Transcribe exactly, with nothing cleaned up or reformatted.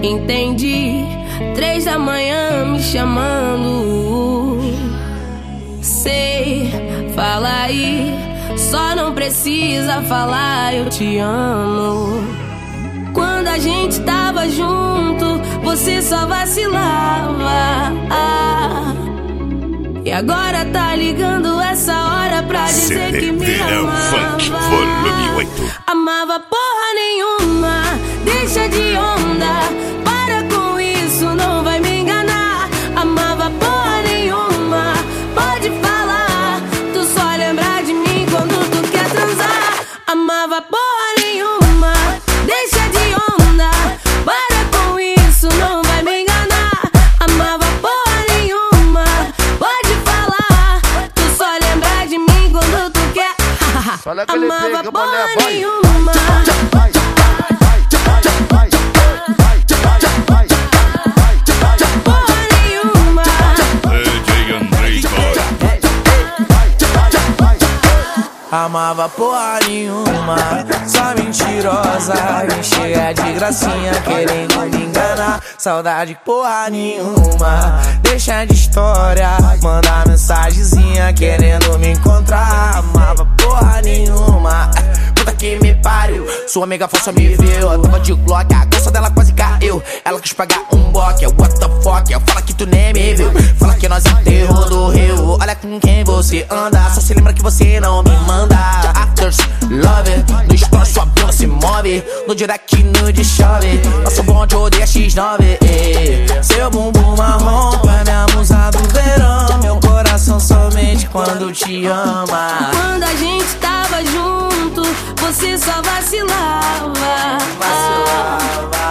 Entendi, três da manhã me chamando. Sei, fala aí, só não precisa falar eu te amo. Quando a gente tava junto, você só vacilava. E agora tá ligando essa hora pra dizer que me amava. Volume oito. Amava porra nenhuma, deixa de onda, para com isso, não vai me enganar. Amava porra nenhuma, pode falar, tu só lembra de mim quando tu quer transar. Amava porra nenhuma, deixa de onda, para com isso, não vai me enganar. Amava porra nenhuma, pode falar, tu só lembra de mim quando tu quer. Amava porra nenhuma. Amava porra nenhuma, só mentirosa, me chega de gracinha querendo me enganar. Saudade porra nenhuma, deixa de história, manda mensagenzinha querendo me encontrar. Amava porra nenhuma, puta que me pariu, sua amiga falsa me viu, eu tava de Glock, a calça dela quase caiu. Ela quis pagar um boque, what the fuck, fala que tu nem me viu, fala que nós enterrou do rio. Olha com quem você anda, só se lembra que você não me manda. Actors, love, no story sua bunda se move, no direct nude chove, nosso bonde odeia xis nove. Seu bumbum marrom é minha musa do verão, meu coração somente quando te ama. Quando a gente tava junto, você só vacilava. Vacilava.